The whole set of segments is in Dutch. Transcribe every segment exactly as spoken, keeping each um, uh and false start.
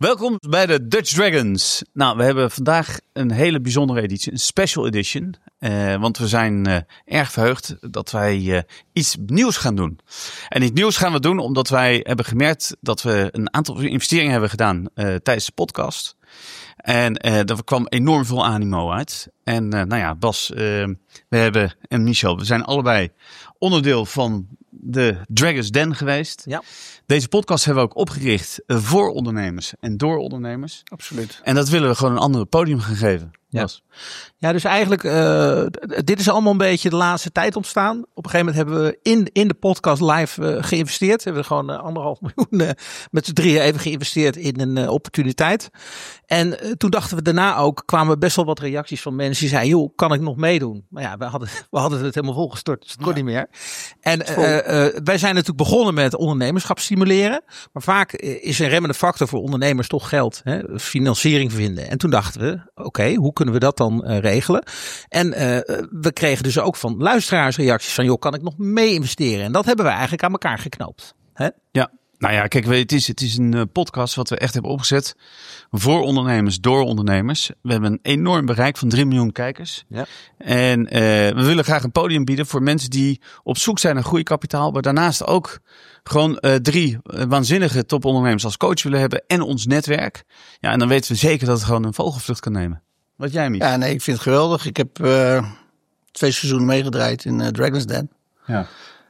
Welkom bij de Dutch Dragons. Nou, we hebben vandaag een hele bijzondere editie, een special edition. Uh, want we zijn uh, erg verheugd dat wij uh, iets nieuws gaan doen. En iets nieuws gaan we doen omdat wij hebben gemerkt dat we een aantal investeringen hebben gedaan uh, tijdens de podcast. En uh, er kwam enorm veel animo uit. En uh, nou ja, Bas, uh, we hebben en Michel, we zijn allebei onderdeel van de Dragons Den geweest. Ja. Deze podcast hebben we ook opgericht voor ondernemers en door ondernemers. Absoluut. En dat willen we gewoon een ander podium gaan geven. Ja, ja dus eigenlijk, uh, dit is allemaal een beetje de laatste tijd ontstaan. Op een gegeven moment hebben we in, in de podcast live uh, geïnvesteerd. Hebben we gewoon uh, anderhalf miljoen uh, met z'n drieën even geïnvesteerd in een uh, opportuniteit. En uh, toen dachten we daarna ook, kwamen best wel wat reacties van mensen die zeiden, joh, kan ik nog meedoen? Maar ja, we hadden, we hadden het helemaal volgestort, dus het kon ja. niet meer. En uh, uh, wij zijn natuurlijk begonnen met ondernemerschap stimuleren. Maar vaak is een remmende factor voor ondernemers toch geld, hè, financiering vinden. En toen dachten we, oké, okay, hoe kunnen we dat dan uh, regelen? En uh, we kregen dus ook van luisteraars reacties van, joh, kan ik nog mee investeren? En dat hebben we eigenlijk aan elkaar geknoopt. Hè? Ja. Nou ja, kijk, het is, het is een podcast wat we echt hebben opgezet voor ondernemers, door ondernemers. We hebben een enorm bereik van drie miljoen kijkers. Ja. En uh, we willen graag een podium bieden voor mensen die op zoek zijn naar groeikapitaal. Maar daarnaast ook gewoon uh, drie waanzinnige topondernemers als coach willen hebben en ons netwerk. Ja, en dan weten we zeker dat het gewoon een vogelvlucht kan nemen. Wat jij, Mies? Ja, nee, ik vind het geweldig. Ik heb uh, twee seizoenen meegedraaid in uh, Dragons Den. Ja.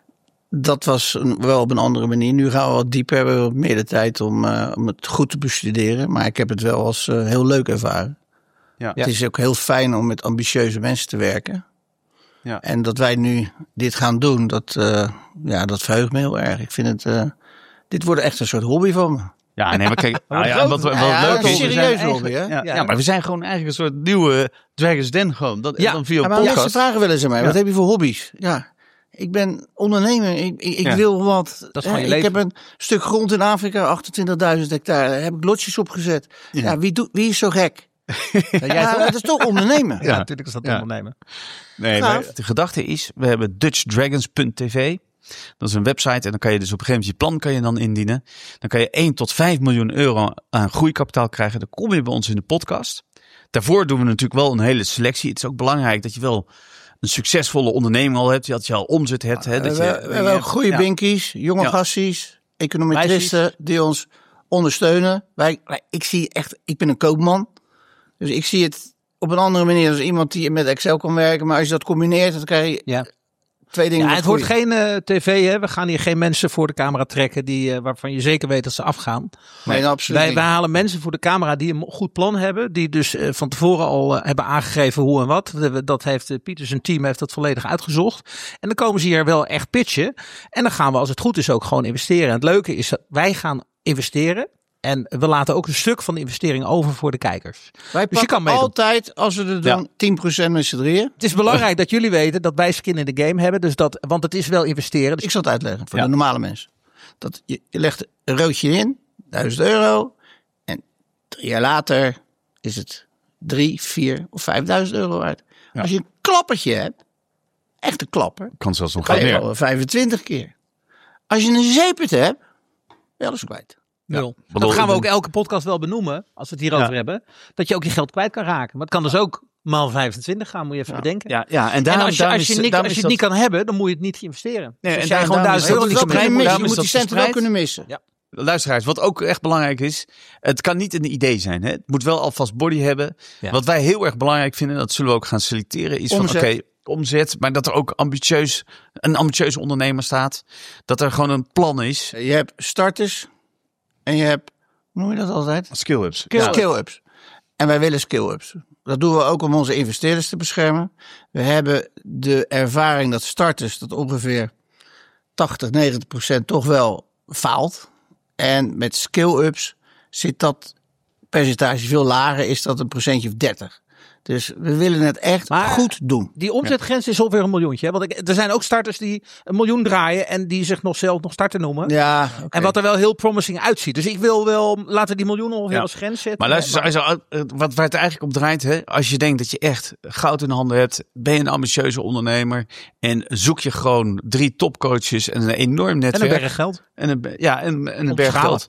Dat was een, wel op een andere manier. Nu gaan we wat dieper, hebben we wat meer de tijd om, uh, om het goed te bestuderen. Maar ik heb het wel als uh, heel leuk ervaren. Ja. Het is ook heel fijn om met ambitieuze mensen te werken. Ja. En dat wij nu dit gaan doen, dat, uh, ja, dat verheugt me heel erg. Ik vind het, uh, dit wordt echt een soort hobby van me. Ja, nee, maar kijk, ah, ja, wat, wat ja, leuk is, is, een serieuze hobby, hè? Ja, ja, maar we zijn gewoon eigenlijk een soort nieuwe Dragons Den gewoon. Dat, ja, dan via ja, maar podcast. mensen vragen wel eens aan mij, ja. Wat heb je voor hobby's? Ja, ik ben ondernemer, ik, ik, ik ja. wil wat. Dat is hè, ik heb een stuk grond in Afrika, achtentwintigduizend hectare, daar heb ik lotjes opgezet. Ja, ja wie, doet, wie is zo gek? Ja, ja, dat is toch ondernemen? Ja, ja, natuurlijk is dat ja. ondernemen. Nee, maar de gedachte is, we hebben dutch dragons punt t v. Dat is een website en dan kan je dus op een gegeven moment je plan kan je dan indienen. Dan kan je één tot vijf miljoen euro aan groeikapitaal krijgen. Dan kom je bij ons in de podcast. Daarvoor doen we natuurlijk wel een hele selectie. Het is ook belangrijk dat je wel een succesvolle onderneming al hebt. Dat je al omzet hebt. Hè, dat we, je, we hebben ook goede ja. binkies, jonge ja. gasties, econometristen die ons ondersteunen. Wij, ik zie echt, ik ben een koopman. Dus ik zie het op een andere manier als iemand die met Excel kan werken. Maar als je dat combineert, dan krijg je ja. twee dingen. Ja, het wordt geen uh, tv, hè. We gaan hier geen mensen voor de camera trekken die, uh, waarvan je zeker weet dat ze afgaan. Nee, nee absoluut wij, niet. wij halen mensen voor de camera die een goed plan hebben. Die dus uh, van tevoren al uh, hebben aangegeven hoe en wat. Dat heeft uh, Pieter zijn team heeft dat volledig uitgezocht. En dan komen ze hier wel echt pitchen. En dan gaan we, als het goed is, ook gewoon investeren. En het leuke is dat wij gaan investeren. En we laten ook een stuk van de investering over voor de kijkers. Wij dus je kan altijd, als we er doen, ja. tien procent met z'n drieën. Het is belangrijk dat jullie weten dat wij skin in de game hebben. Dus dat, want het is wel investeren. Dus ik zal het uitleggen voor ja. de normale mensen. Dat je, je legt een roodje in, duizend euro. En drie jaar later is het drie, vier of vijfduizend euro uit. Ja. Als je een klappertje hebt, echt een klapper. Kan zelfs nog kan je al vijfentwintig keer. Als je een zeepert hebt, wel eens kwijt. Nul. Ja. Dat gaan we ook elke podcast wel benoemen, als we het hierover ja. hebben. Dat je ook je geld kwijt kan raken. Maar het kan dus ook maal vijfentwintig gaan, moet je even ja. bedenken. Ja, ja. En, daarom, en als je, als je, is, niet, als je het dat... niet kan hebben, dan moet je het niet investeren. Nee, dus en jij gewoon duizend euro niet kan missen. Je moet die centen wel kunnen kunnen missen. Ja. Luisteraars, wat ook echt belangrijk is, het kan niet een idee zijn. Hè? Het moet wel alvast body hebben. Ja. Wat wij heel erg belangrijk vinden, dat zullen we ook gaan selecteren, is omzet. van oké, okay, omzet, maar dat er ook ambitieus, een ambitieuze ondernemer staat. Dat er gewoon een plan is. Je hebt starters en je hebt, hoe noem je dat altijd? Skill-ups. Skill, ja. Skill-ups. En wij willen skill-ups. Dat doen we ook om onze investeerders te beschermen. We hebben de ervaring dat starters dat ongeveer tachtig, negentig procent toch wel faalt. En met skill-ups zit dat percentage veel lager, is dat een procentje of dertig. Dus we willen het echt maar goed doen. Die omzetgrens is ongeveer een miljoentje. Hè? Want ik, er zijn ook starters die een miljoen draaien en die zich nog zelf nog starter noemen. Ja, okay. En wat er wel heel promising uitziet. Dus ik wil wel, laten we die miljoen ongeveer ja. als grens zetten. Maar luister, maar, wat waar het eigenlijk om draait, hè? Als je denkt dat je echt goud in de handen hebt, ben je een ambitieuze ondernemer en zoek je gewoon drie topcoaches en een enorm netwerk. En een berg geld. En een, ja, en, en een berg geld.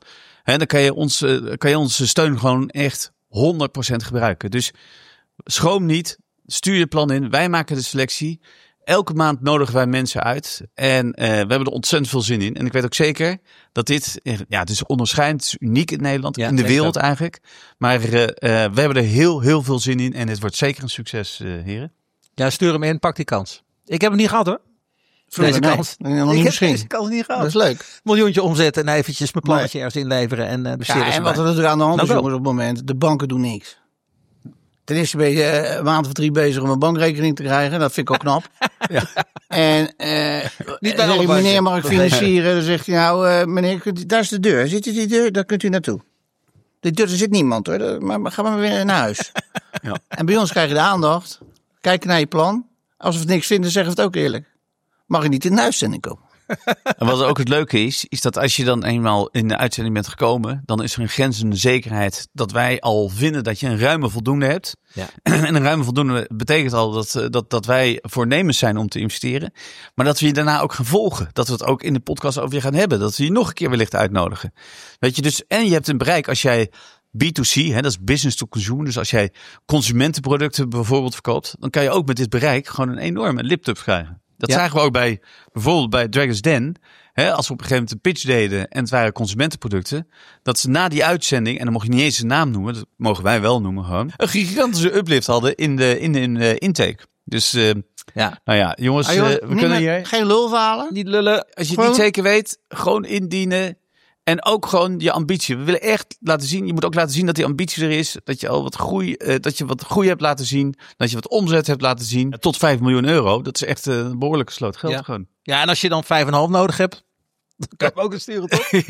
Hè, dan kan je, ons, uh, kan je onze steun gewoon echt honderd procent gebruiken. Dus schroom niet, stuur je plan in. Wij maken de selectie. Elke maand nodigen wij mensen uit. En uh, we hebben er ontzettend veel zin in. En ik weet ook zeker dat dit, ja, het is onderscheidend, het is uniek in Nederland, ja, in de wereld ook. Eigenlijk. Maar uh, uh, we hebben er heel, heel veel zin in. En het wordt zeker een succes, uh, heren. Ja, stuur hem in, pak die kans. Ik heb hem niet gehad hoor. Deze nee, kans. Nee, nog niet ik heb deze kans niet gehad. Dat is leuk. Miljoentje omzetten en eventjes mijn plannetje nee. ergens inleveren. En, uh, de ja, en wat er natuurlijk aan de hand is, nou, jongens, op het moment. De banken doen niks. Ten eerste ben je een maand of drie bezig om een bankrekening te krijgen. Dat vind ik ook knap. Ja. En uh, niet bij alle meneer, mag ik financieren? Dan zegt hij nou, uh, meneer, kunt, daar is de deur. Zit u die deur? Daar kunt u naartoe. De deur, er zit niemand hoor. Maar ga maar weer naar huis. Ja. En bij ons krijg je de aandacht. Kijken naar je plan. Als we het niks vinden, zeggen we het ook eerlijk. Mag je niet in de uitzending komen. En wat ook het leuke is, is dat als je dan eenmaal in de uitzending bent gekomen, dan is er een grenzende zekerheid dat wij al vinden dat je een ruime voldoende hebt. Ja. En een ruime voldoende betekent al dat, dat, dat wij voornemens zijn om te investeren. Maar dat we je daarna ook gaan volgen. Dat we het ook in de podcast over je gaan hebben. Dat we je nog een keer wellicht uitnodigen. Weet je, dus, en je hebt een bereik als jij B twee C, hè, dat is business to consumer. Dus als jij consumentenproducten bijvoorbeeld verkoopt, dan kan je ook met dit bereik gewoon een enorme liptub krijgen. Dat ja. zagen we ook bij, bijvoorbeeld bij Dragon's Den. Hè, als we op een gegeven moment een pitch deden en het waren consumentenproducten. Dat ze na die uitzending, en dan mocht je niet eens een naam noemen. Dat mogen wij wel noemen gewoon. Een gigantische uplift hadden in de, in de, in de intake. Dus uh, ja. nou ja, jongens, ah, jongens uh, we kunnen hier... Geen lulverhalen. Niet lullen. Als je gewoon... het niet zeker weet, gewoon indienen. En ook gewoon je ambitie. We willen echt laten zien. Je moet ook laten zien dat die ambitie er is. Dat je al wat groei, uh, dat je wat groei hebt laten zien. Dat je wat omzet hebt laten zien. Ja, tot vijf miljoen euro. Dat is echt uh, een behoorlijke sloot geld ja. gewoon. Ja, en als je dan vijf komma vijf nodig hebt, dan kan je ook een sturen, toch? Ja.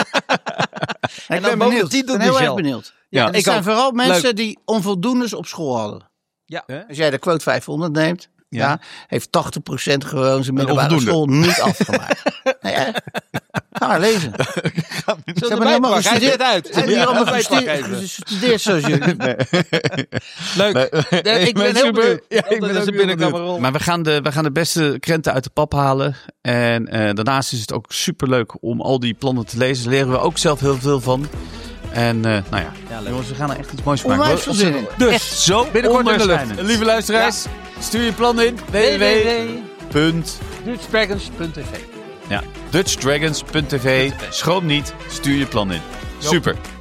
En ik ben benieuwd. Ik ben heel erg benieuwd. Ja, ja, ik zijn ook. Vooral mensen Leuk. Die onvoldoendes op school hadden. Ja. Als jij de quote vijfhonderd neemt, ja. Ja, heeft tachtig procent gewoon zijn middelbare school niet afgemaakt. Nee, hè? Ga maar lezen. Ze hebben helemaal gestudeerd uit. Ze hebben hier allemaal gestudeerd zoals jullie. Nee. Leuk. Nee, nee, ik ben heel benieuwd. Ja, ik ben ook benieuwd. Maar we gaan, de, we gaan de beste krenten uit de pap halen. En uh, daarnaast is het ook superleuk om al die plannen te lezen. Daar leren we ook zelf heel veel van. En uh, nou ja, ja jongens, we gaan er echt iets moois van maken. Onwijs Dus echt zo binnenkort in de lucht. Lieve luisteraars, ja. Stuur je plan in. w w w punt dutch dragons punt t v Ja, dutch dragons punt t v. Schroom niet, stuur je plan in. Super.